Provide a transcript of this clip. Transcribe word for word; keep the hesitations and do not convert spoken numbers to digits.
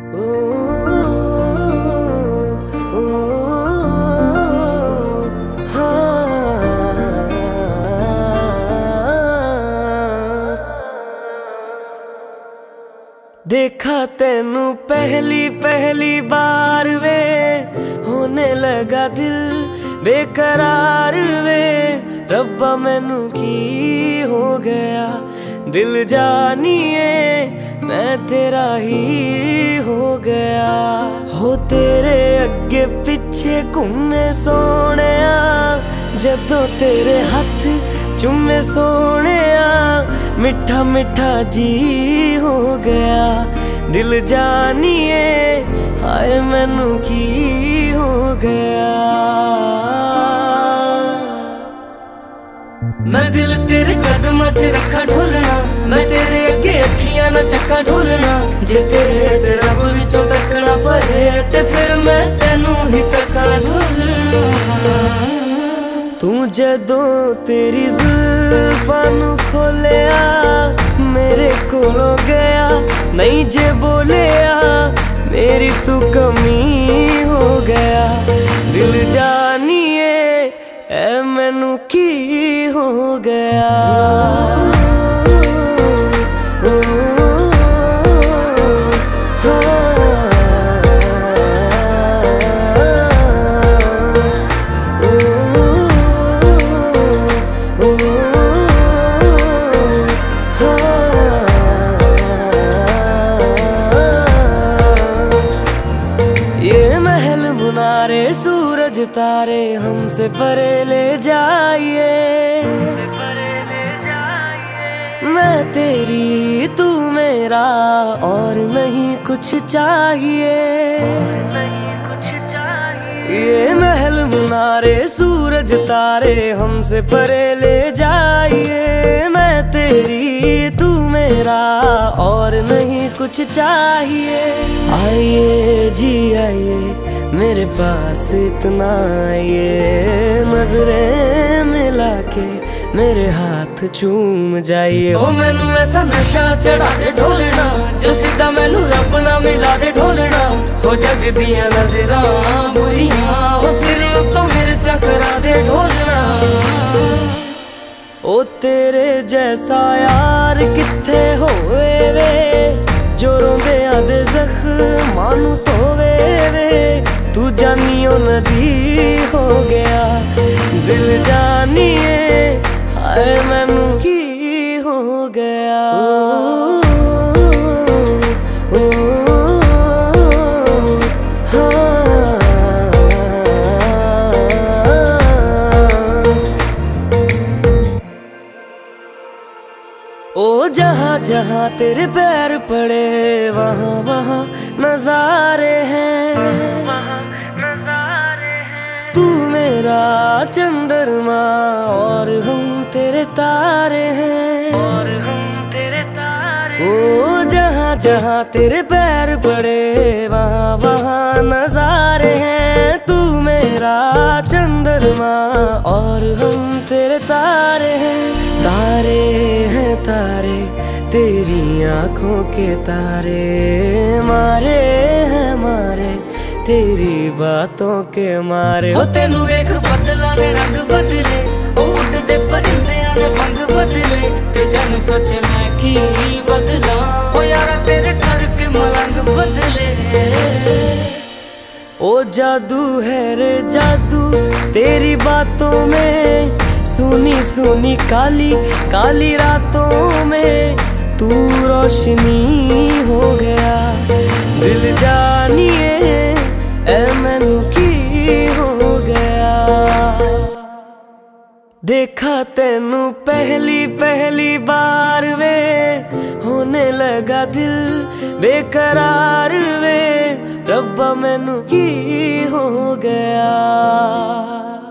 देखा तेनू पहली पहली बार वे, होने लगा दिल बेकरार वे। रब्बा मैनू की हो गया, दिल जानिए मैं तेरा ही हो गया। हो तेरे अगे पिछे घूमे सोने, जदों तेरे हथ चुमे सोने, मिठा मिठा जी हो गया। दिल जानिए हाय मैनू की हो गया। मैं दिल तेरे कदमां च रखा ढोलना, मैं तेरे अगे अखियां ना चक्का ढोलना। जे तेरे ते रब विचों तकना पए ते फिर मैं तेनू ही तक्का ढोलना। तू जदों तेरी जुल्फां नू खोलिया, मेरे कोलों गया नहीं जे बोलिया, मेरी तू कमी हो गया। दिल जानिए ऐ मैनू की हो गया। मुनारे सूरज तारे हमसे परे ले जाइए, हमसे परे ले जाइए। मैं तेरी तू मेरा और नहीं कुछ चाहिए, और नहीं कुछ चाहिए। ये महल मुनारे सूरज तारे हमसे परे ले जाइए। मैं तेरी तू मेरा और नहीं कुछ चाहिए। आइए जी आइए मेरे पास इतना आइए, नजरें मिला के मेरे हाथ चूम जाइए। ओ मैनू ऐसा नशा चढ़ा दे ढोलना, जो सीधा मैनू रब ना मिला दे ढोलना। हो जग दियां नजरां बुरियां, ओ सिर तो मेरे चकरा दे ढोलना। ओ तेरे जैसा यार किथे होए वे, जो रोंदियां दे ज़ख्मां नू धोवे वे। तू जानियो नदी हो गया, दिल जानिए हाय मैनू की हो गया। ओ, ओ, ओ जहाँ जहाँ तेरे पैर पड़े वहाँ वहाँ नजारे हैं, वहाँ नजारे हैं। तू मेरा चंद्रमा और हम तेरे तारे हैं, और हम तेरे तारे। ओ जहाँ जहाँ तेरे पैर पड़े वहाँ वहाँ नजारे हैं। तू मेरा चंद्रमा और हम तेरे तारे हैं। तारे हैं तारे तेरी आंखों के तारे, मारे हैं मारे तेरी बातों के मारे। हो तेनू वेख बदला ने रंग बदले, ओ उड़दे परिंदियां ने फंग बदले। ते जन सोचे मैं की बदला, ओ यारा तेरे करके मलंग बदले। ओ जादू है रे जादू तेरी बातों में, सुनी सुनी काली काली रातों में तू रोशनी हो गया। दिल जानिए ऐ मैनू की हो गया। देखा तेनू पहली पहली बार वे, होने लगा दिल बेकरार वे। रब्बा मैनू की हो गया।